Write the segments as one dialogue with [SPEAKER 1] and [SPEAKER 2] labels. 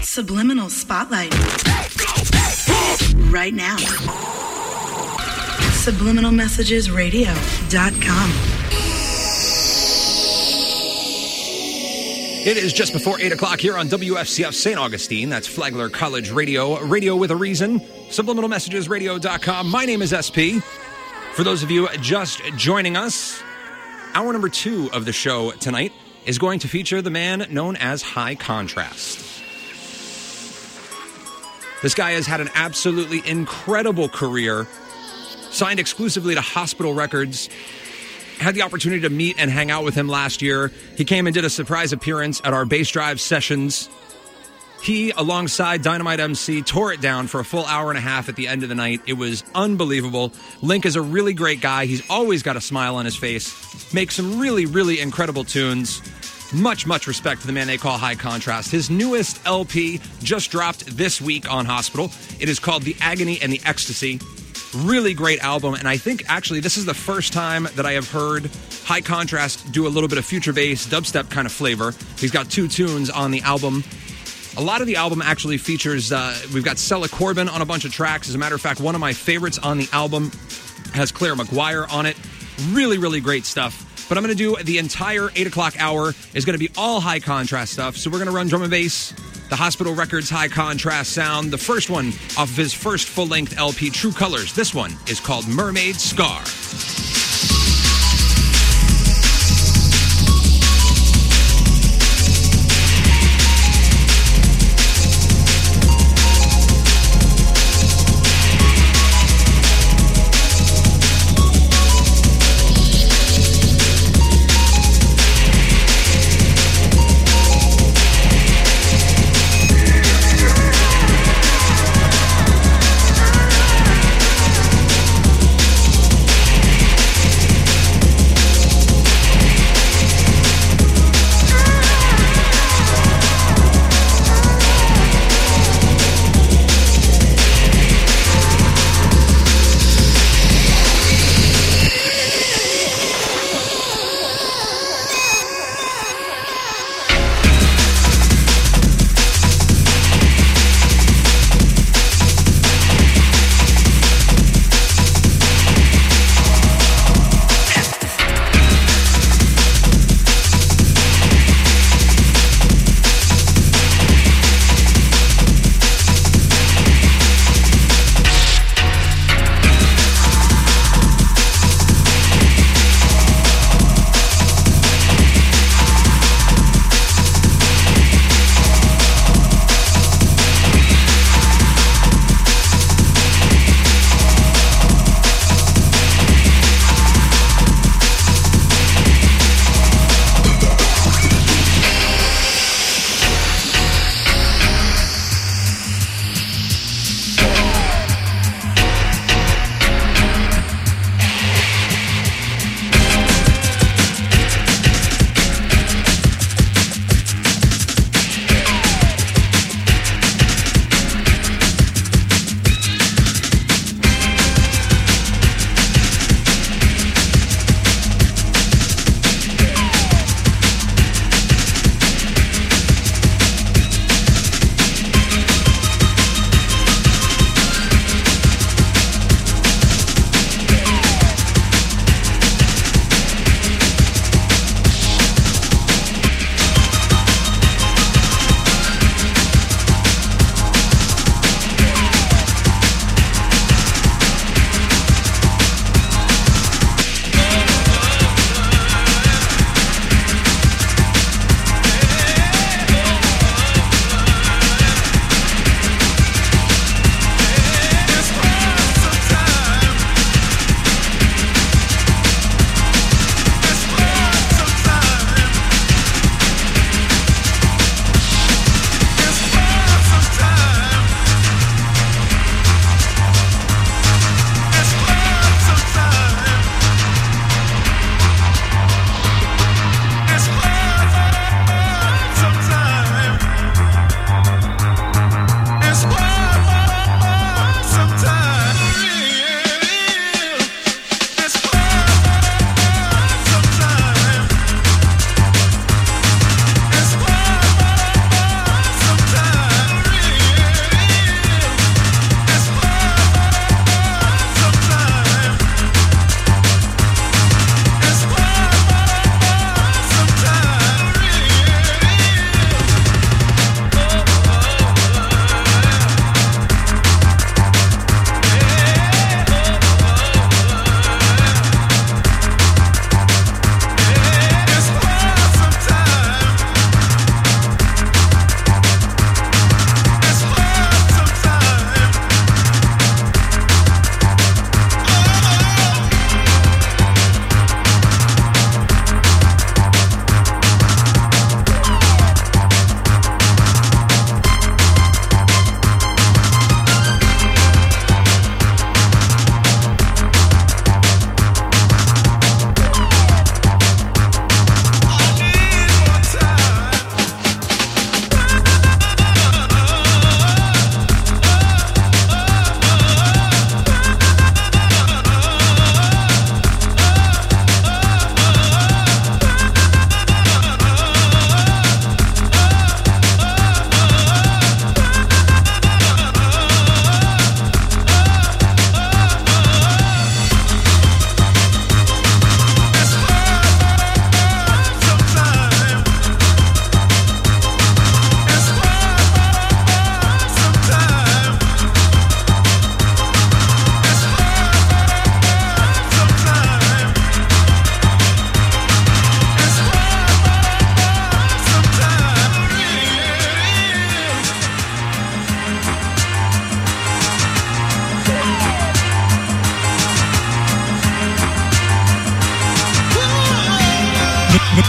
[SPEAKER 1] Subliminal Spotlight. Right now. SubliminalMessagesRadio.com.
[SPEAKER 2] It is just before 8 o'clock here on WFCF St. Augustine. That's Flagler College Radio. Radio with a reason. SubliminalMessagesRadio.com. My name is SP. For those of you just joining us, hour number 2 of the show tonight is going to feature the man known as High Contrast. This guy has had an absolutely incredible career, signed exclusively to Hospital Records, had the opportunity to meet and hang out with him last year. He came and did a surprise appearance at our Bass Drive sessions. He, alongside Dynamite MC, tore it down for a full hour and a half at the end of the night. It was unbelievable. Link is a really great guy. He's always got a smile on his face, makes some really, really incredible tunes. Much, much respect to the man they call High Contrast. His newest LP just dropped this week on Hospital. It is called The Agony and the Ecstasy. Really great album, and I think actually this is the first time that I have heard High Contrast do a little bit of future bass, dubstep kind of flavor. He's got 2 tunes on the album. A lot of the album actually features, we've got Sella Corbin on a bunch of tracks. As a matter of fact, one of my favorites on the album has Claire McGuire on it. Really, really great stuff. But I'm going to do the entire 8 o'clock hour is going to be all High Contrast stuff. So we're going to run drum and bass, the Hospital Records High Contrast sound. The first one off of his first full-length LP, True Colors. This one is called Mermaid Scar.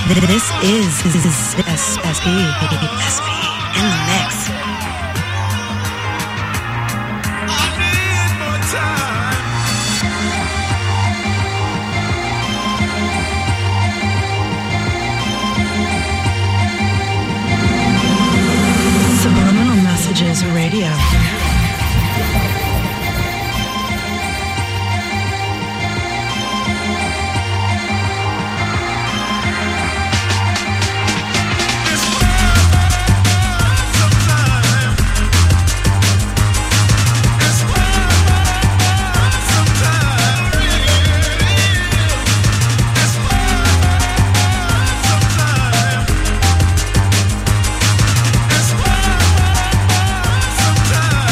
[SPEAKER 1] This is SP in the mix. Subliminal Messages Radio.
[SPEAKER 3] Sometimes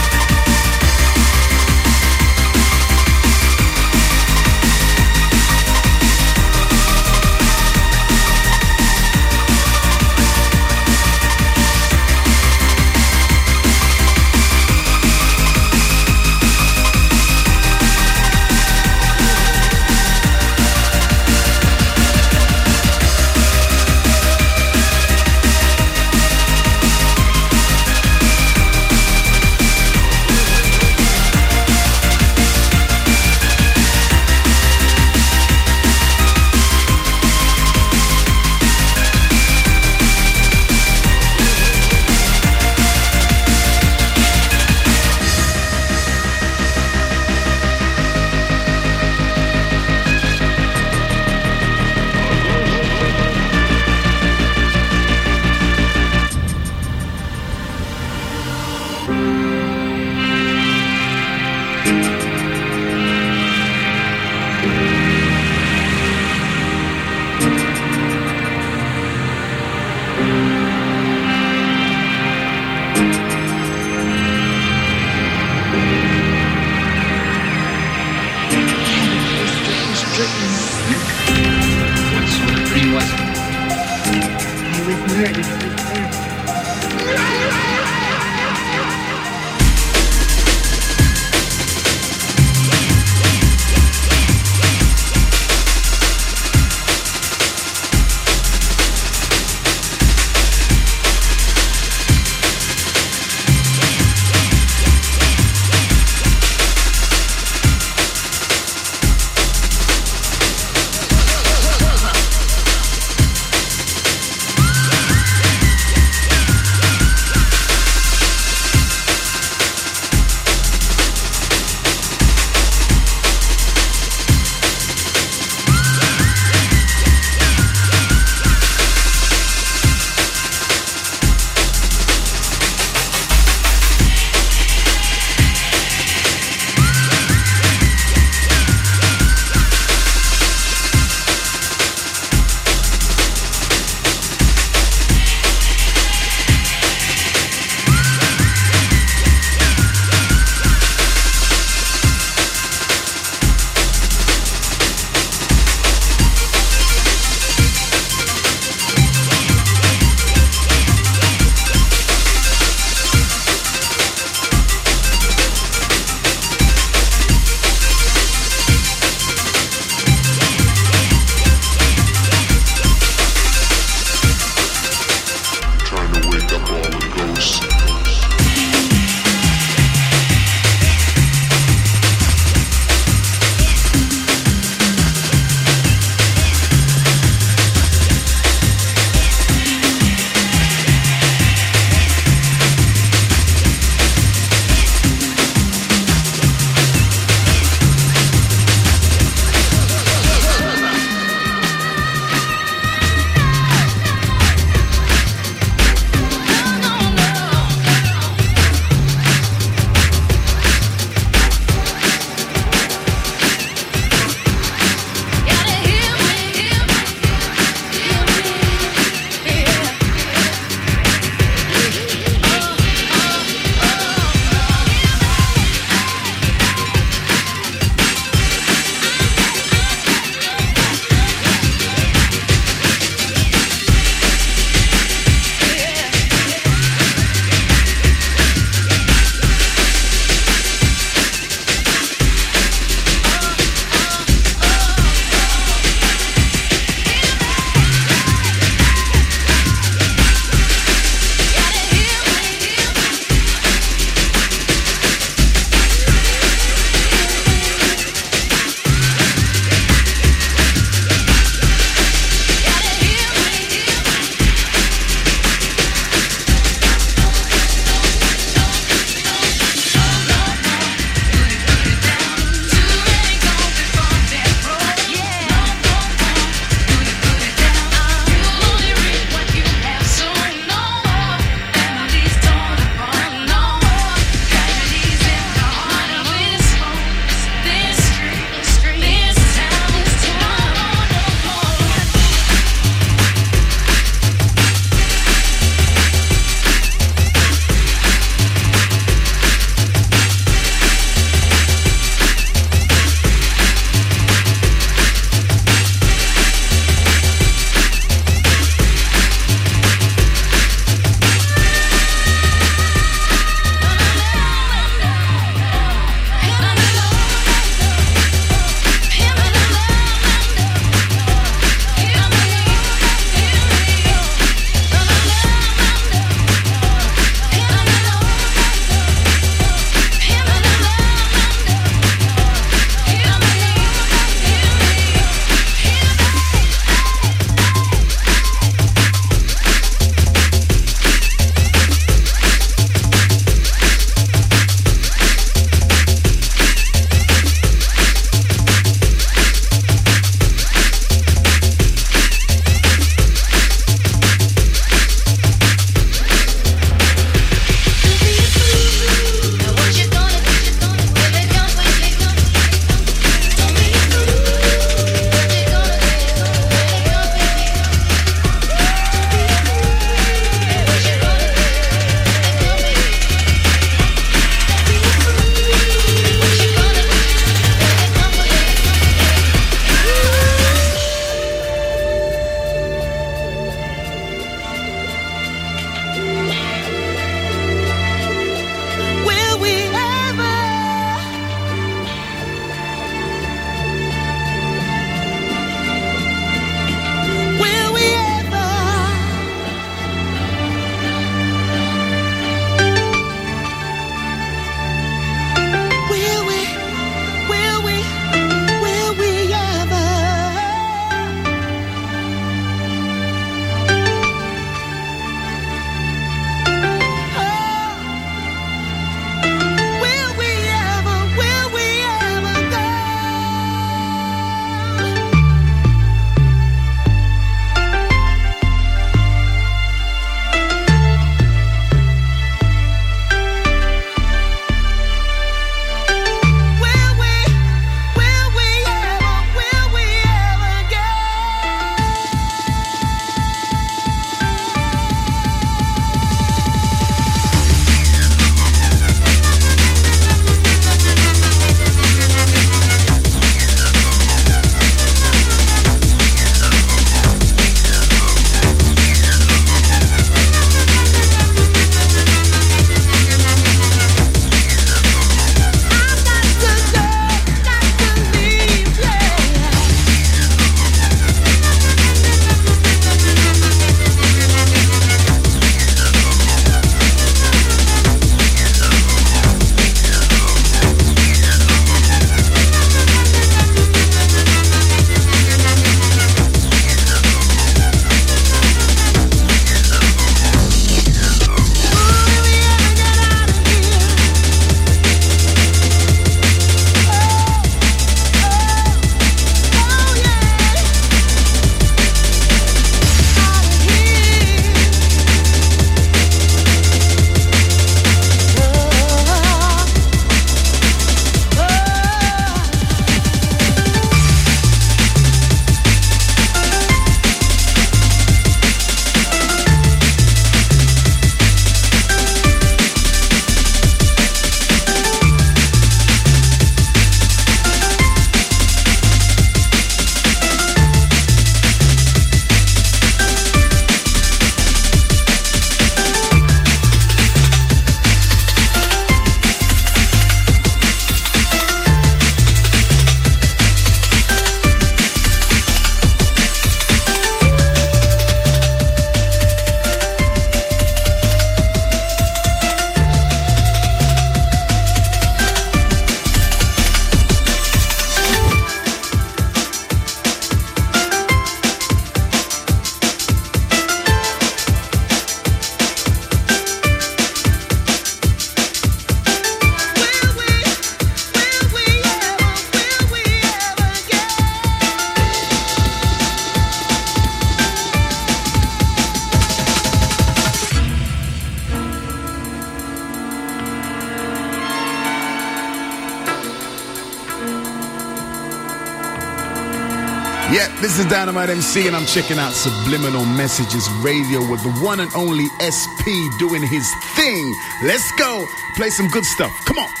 [SPEAKER 3] Yep, this is Dynamite MC, and I'm checking out Subliminal Messages Radio with the one and only SP doing his thing. Let's go. Play some good stuff. Come on.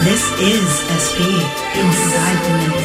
[SPEAKER 1] This is SP Inside the Mix.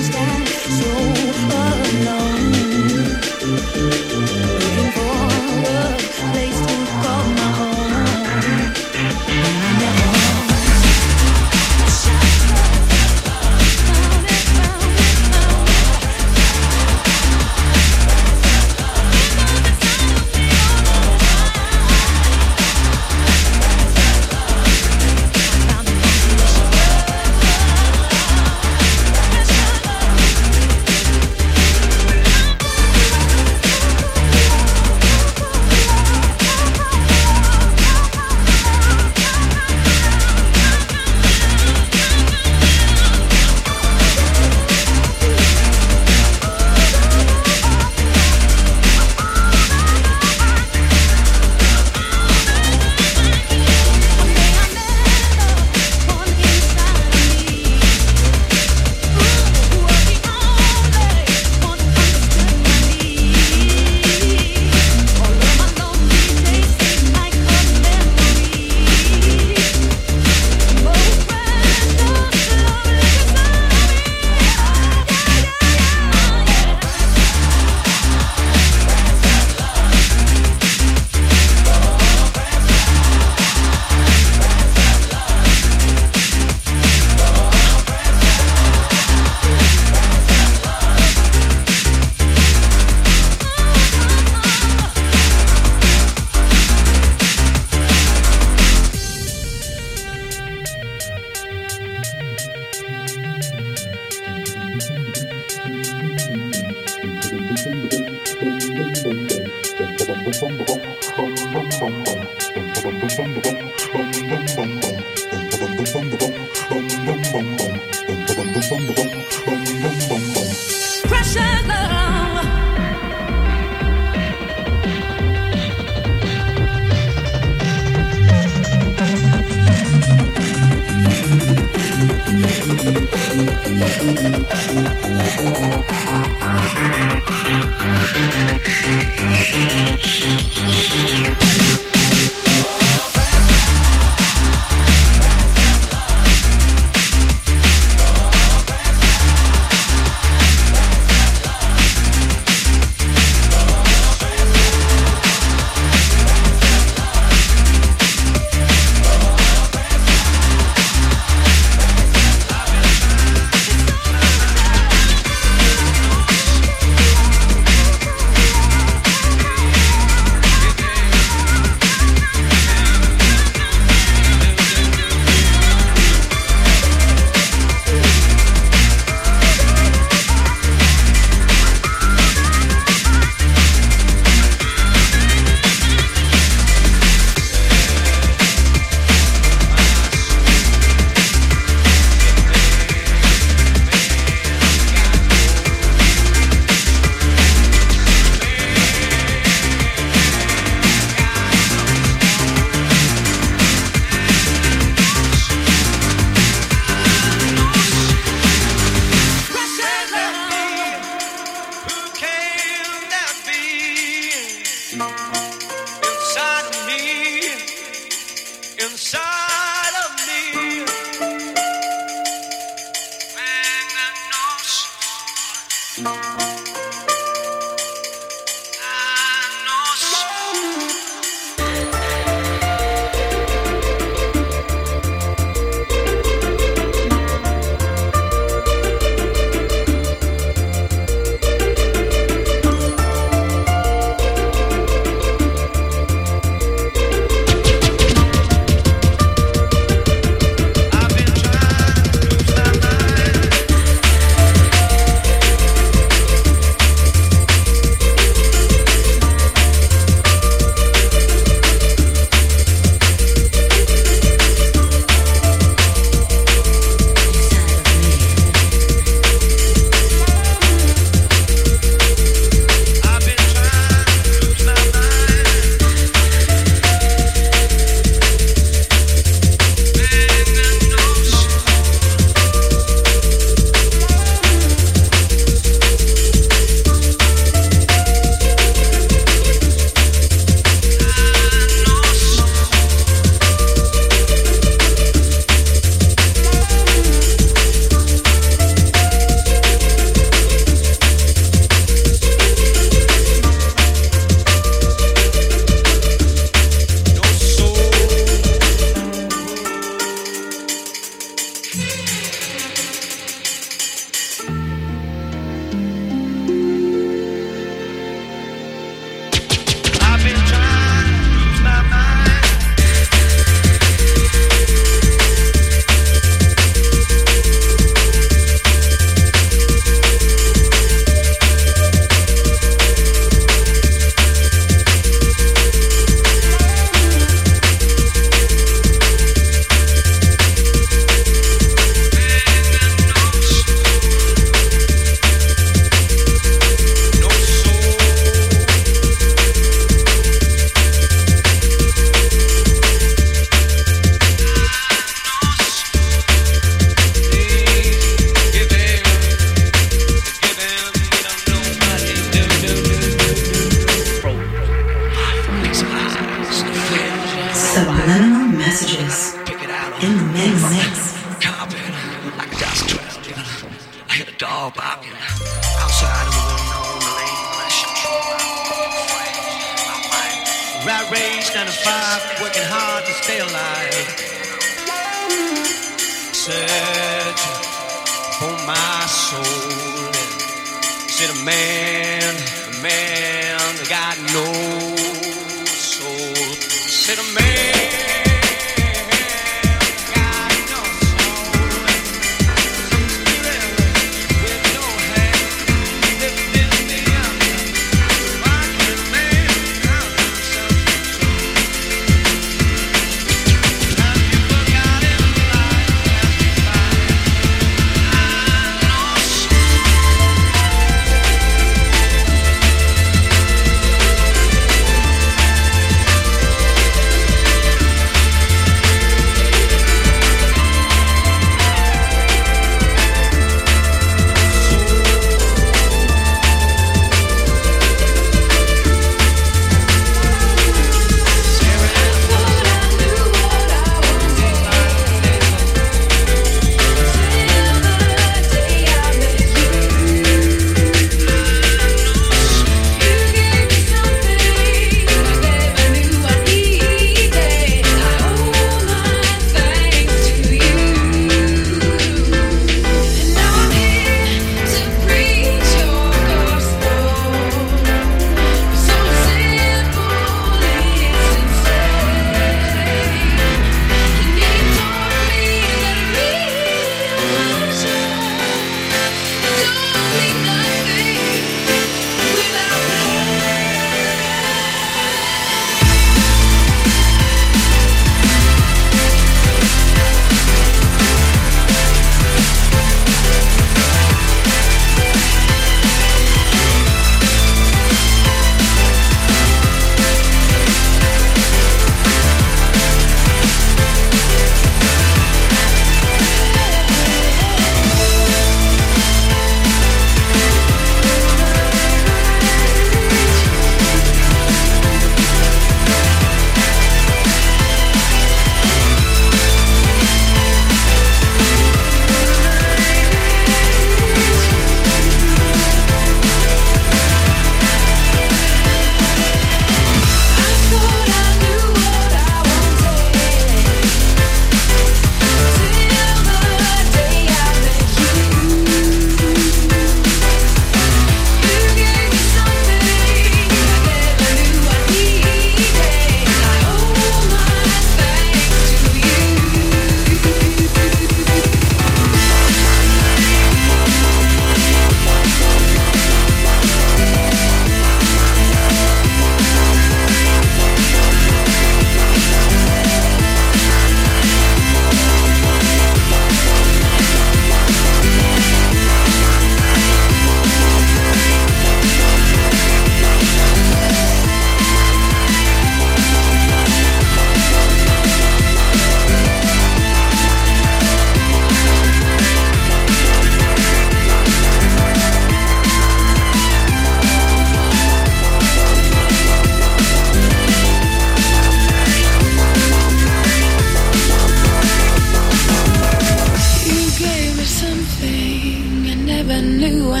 [SPEAKER 4] I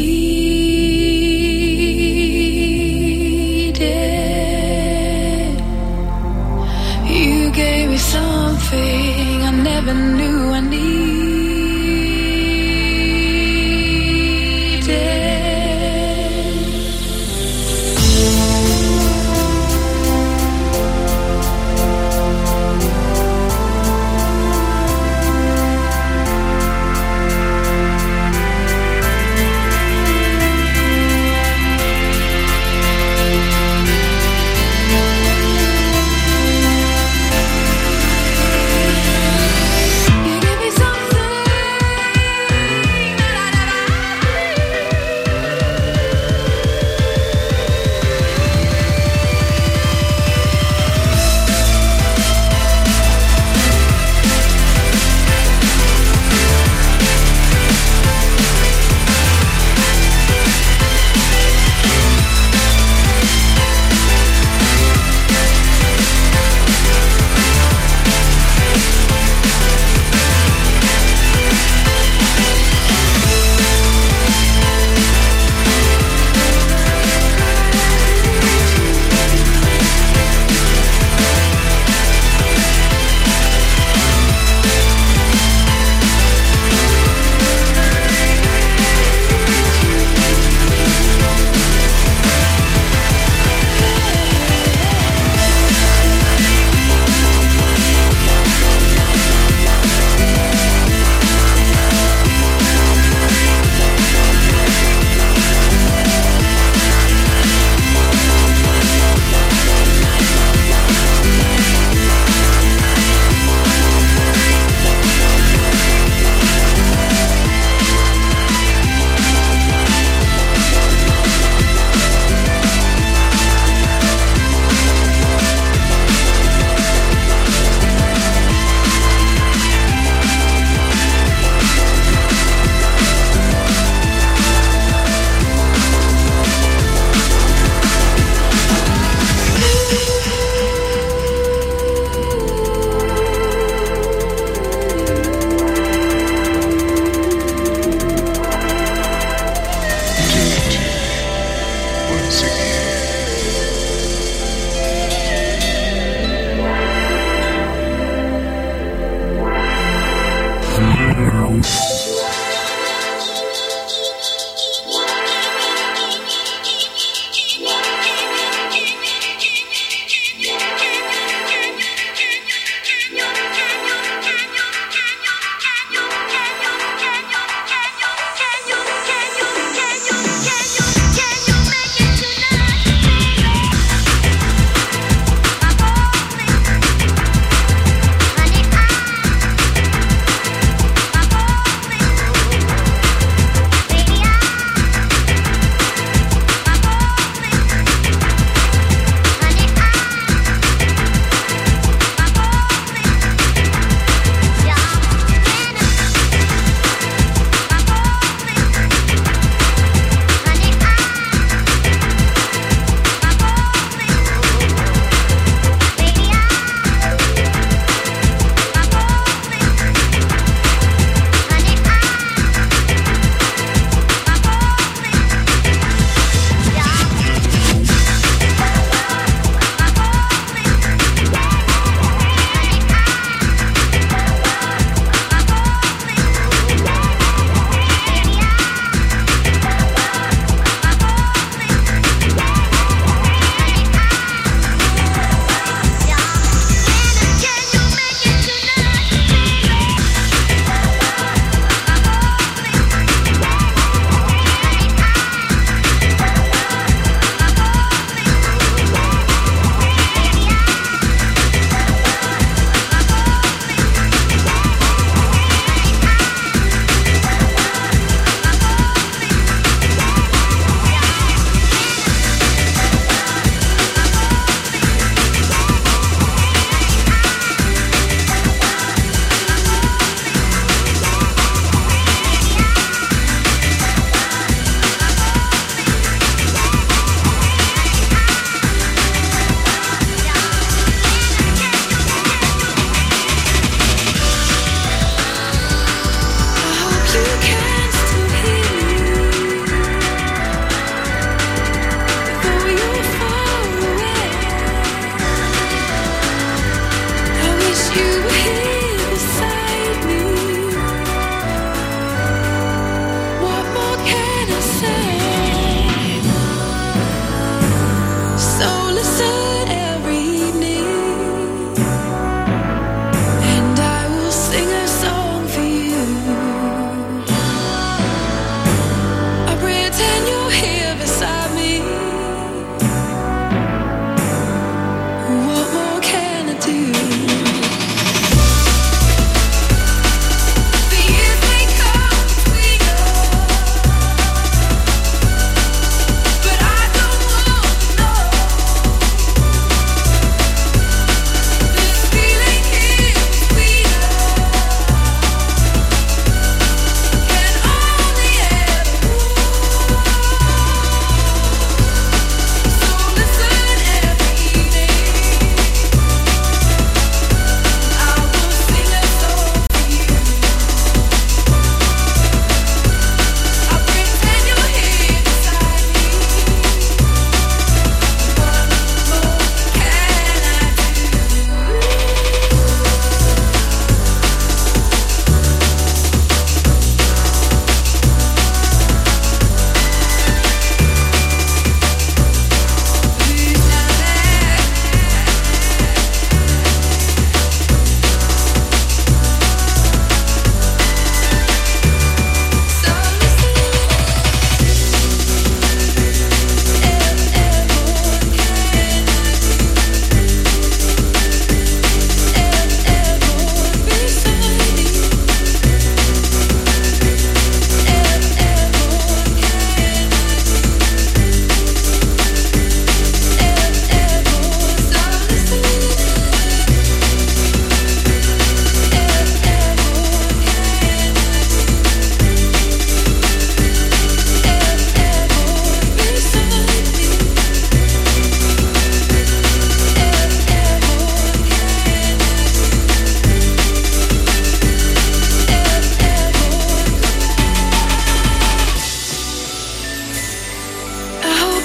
[SPEAKER 4] needed. You gave me something I never knew I needed. You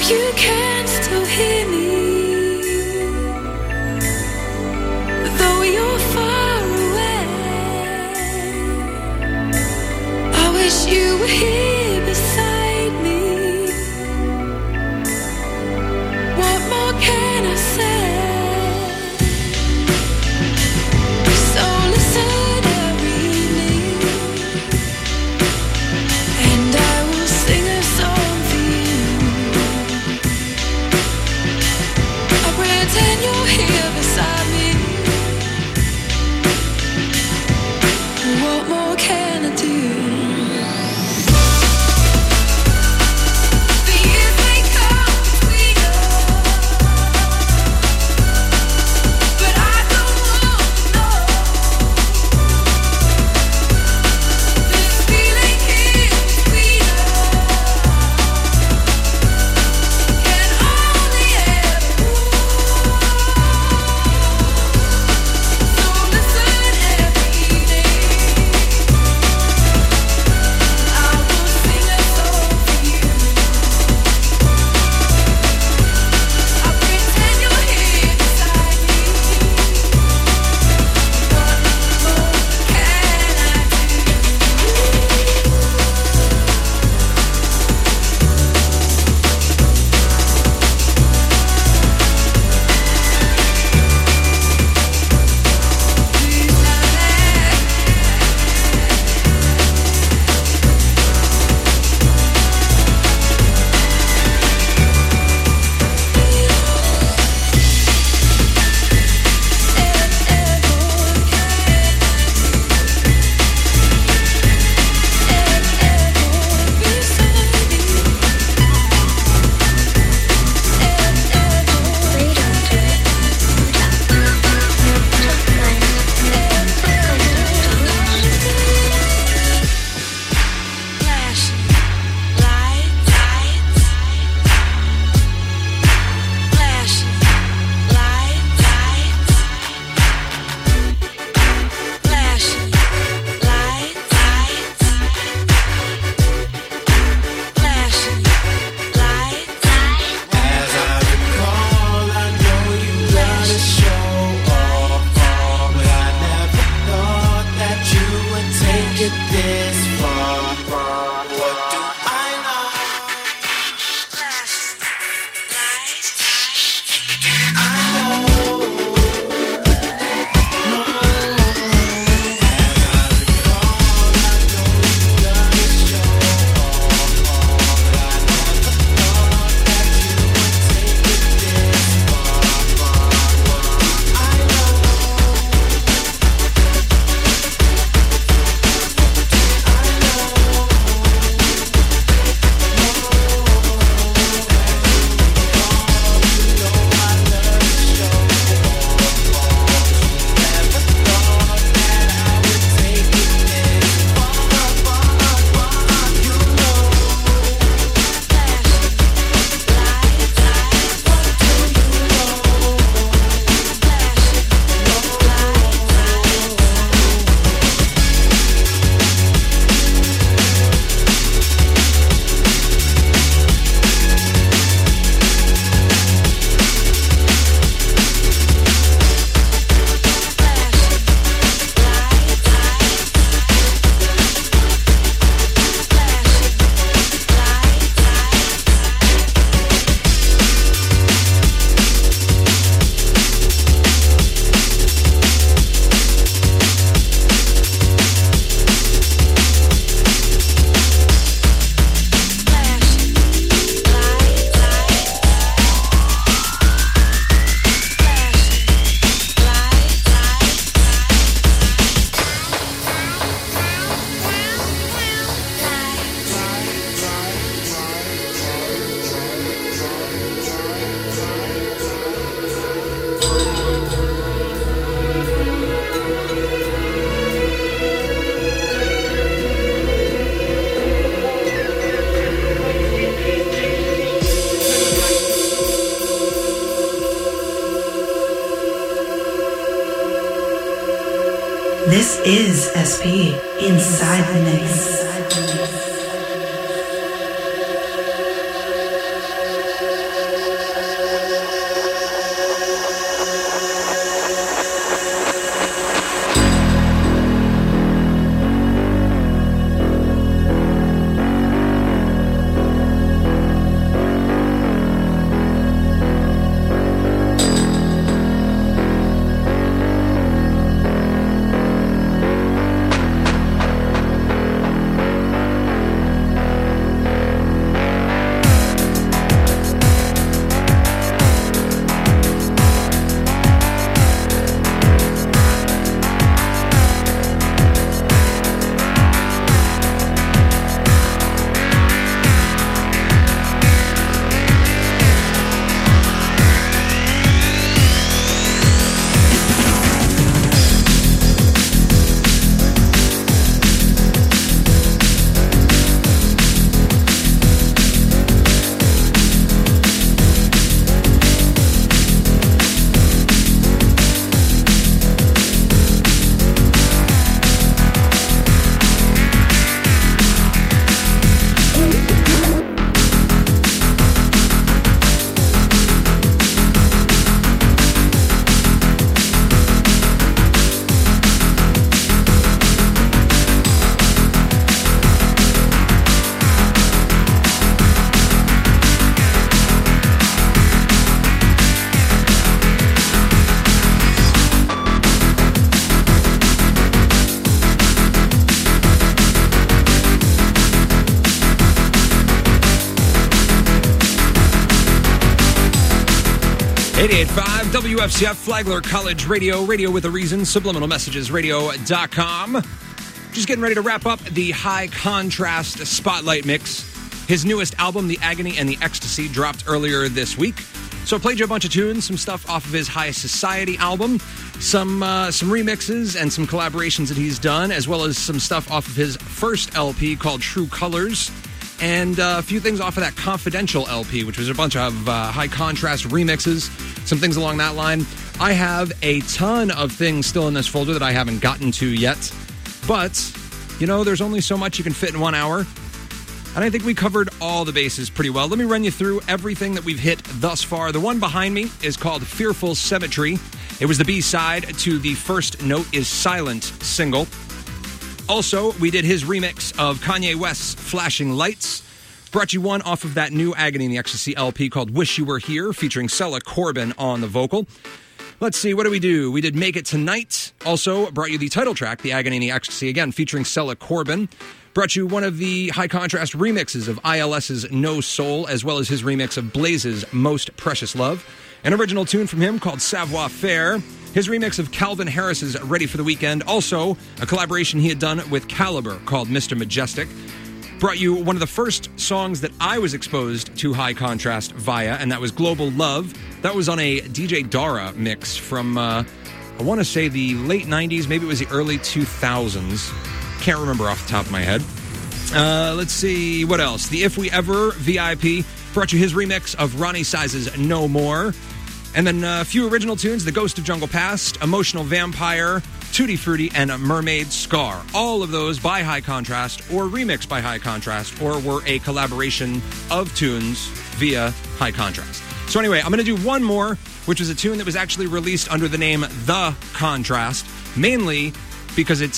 [SPEAKER 4] you can still hear me, though you're far away. I wish you were here beside me. What more can I say? So listen every evening, and I will sing a song for you. I pretend you're here beside me. What more can I do? The years may come between us, but I don't want to know. This feeling here between us can only ever grow. So listen every evening, I will sing a song for you. I pretend you're here beside me. What more can I do?
[SPEAKER 5] As I recall, I know you gotta show off, but I never thought that you would take it this far. What do I know?
[SPEAKER 1] This is SP Inside the Mix.
[SPEAKER 2] 88.5 WFCF Flagler College Radio, radio with a reason, subliminal messages radio.com. Just getting ready to wrap up the High Contrast Spotlight Mix. His newest album, The Agony and the Ecstasy, dropped earlier this week. So I played you a bunch of tunes, some stuff off of his High Society album, some remixes and some collaborations that he's done, as well as some stuff off of his first LP called True Colors, and a few things off of that Confidential LP, which was a bunch of high contrast remixes, some things along that line. I have a ton of things still in this folder that I haven't gotten to yet, but, you know, there's only so much you can fit in 1 hour, and I think we covered all the bases pretty well. Let me run you through everything that we've hit thus far. The one behind me is called Fearful Symmetry. It was the B-side to the First Note is Silent single. Also, we did his remix of Kanye West's Flashing Lights. Brought you one off of that new Agony and the Ecstasy LP called Wish You Were Here, featuring Sella Corbin on the vocal. Let's see, what did we do? We did Make It Tonight. Also, brought you the title track, The Agony and the Ecstasy, again, featuring Sella Corbin. Brought you one of the high contrast remixes of ILS's No Soul, as well as his remix of Blaze's Most Precious Love. An original tune from him called Savoir Faire. His remix of Calvin Harris's Ready for the Weekend. Also, a collaboration he had done with Caliber called Mr. Majestic. Brought you one of the first songs that I was exposed to high contrast via, and that was Global Love. That was on a DJ Dara mix from, I want to say the late 90s, maybe it was the early 2000s. Can't remember off the top of my head. Let's see, what else? The If We Ever VIP brought you his remix of Ronnie Size's No More. And then a few original tunes, The Ghost of Jungle Past, Emotional Vampire, Tutti Frutti, and Mermaid Scar. All of those by High Contrast, or remixed by High Contrast, or were a collaboration of tunes via High Contrast. So anyway, I'm going to do one more, which was a tune that was actually released under the name The Contrast, mainly because it's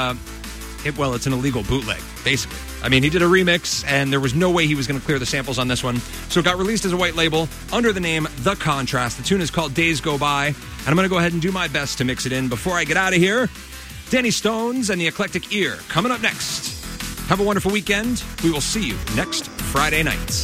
[SPEAKER 2] it's an illegal bootleg, basically. I mean, he did a remix, and there was no way he was going to clear the samples on this one. So it got released as a white label under the name The Contrast. The tune is called Days Go By, and I'm going to go ahead and do my best to mix it in before I get out of here. Danny Stones and the Eclectic Ear coming up next. Have a wonderful weekend. We will see you next Friday night.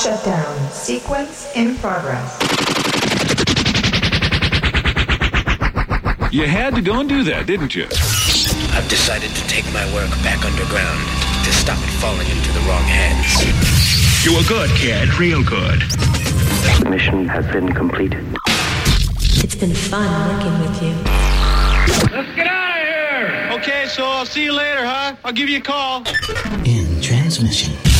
[SPEAKER 6] shutdown. Sequence in progress.
[SPEAKER 7] You had to go and do that, didn't you?
[SPEAKER 8] I've decided to take my work back underground to stop it falling into the wrong hands.
[SPEAKER 9] You were good, kid. Real good.
[SPEAKER 8] The mission has been completed.
[SPEAKER 1] It's been fun working with you.
[SPEAKER 9] Let's get out of here! Okay, so I'll see you later, huh? I'll give you a call.
[SPEAKER 10] In transmission.